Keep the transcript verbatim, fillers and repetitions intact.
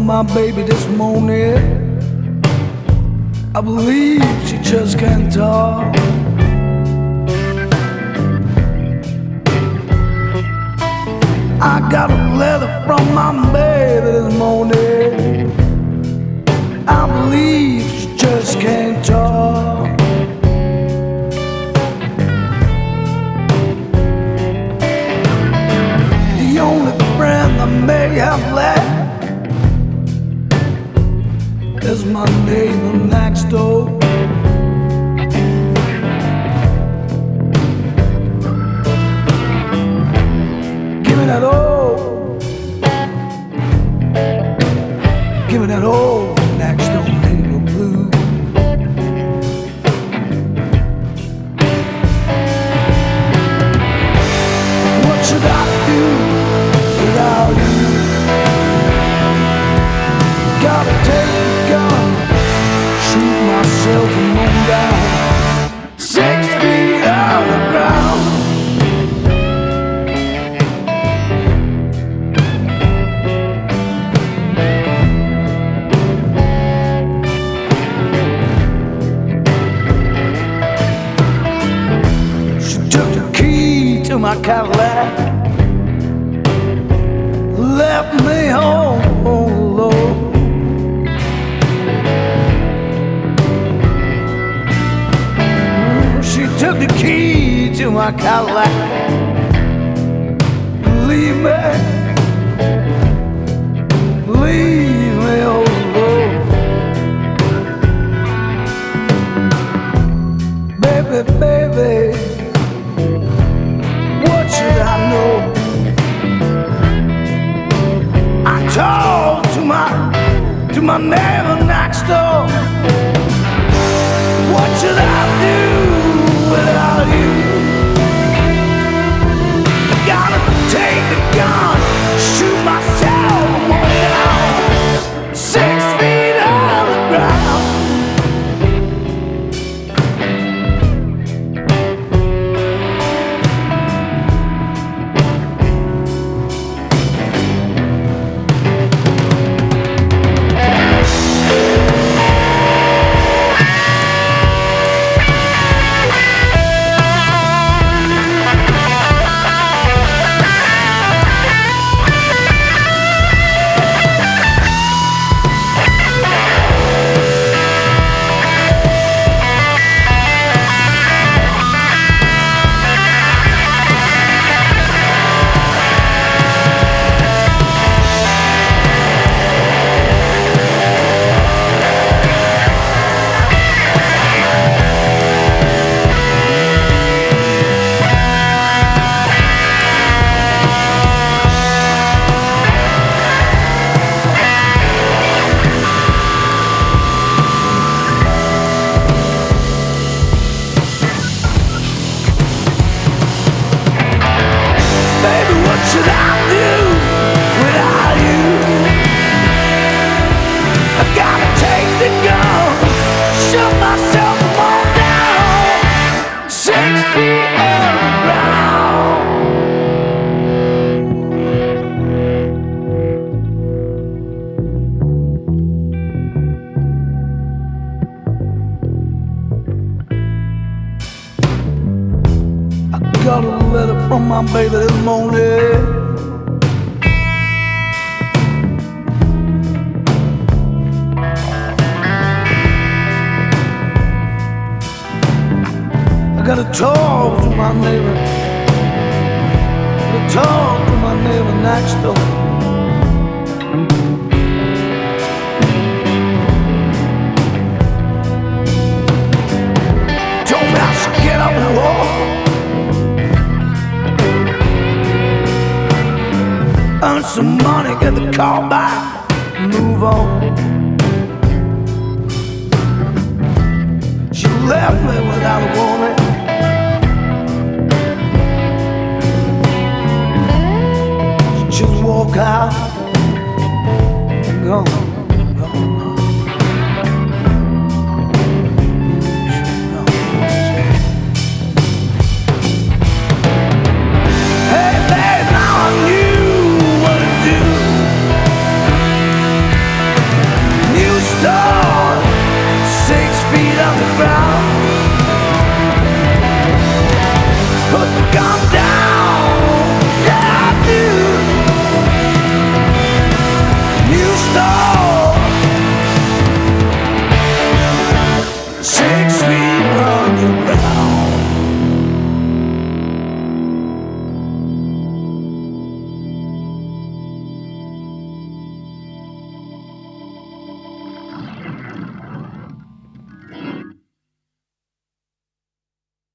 my baby this morning. I believe she just can't talk. I got a letter from my baby this morning. I believe she just can't talk. The only friend I may have left is my neighbor next door. Give me that old, give me that old next door neighbor blue. What should I do without you? Gotta take the gun, shoot myself and moon down six feet out of the ground. She took the key to my Cadillac, left me home alone. She took the key to my Cadillac and leave me, leave me all alone. Baby, baby, what should I know? I talked to my, to my neighbor next door. What should I do without you? Gotta take the gun, shoot myself on down six feet out of the ground. What should I do without you? I gotta take the gun, shut myself on down six feet underground. I got a letter from my baby this morning. I gotta talk to my neighbor, gotta talk to my neighbor next door. Told me I should get up and walk, earn some money, get the car back, move on. She left me without a warning.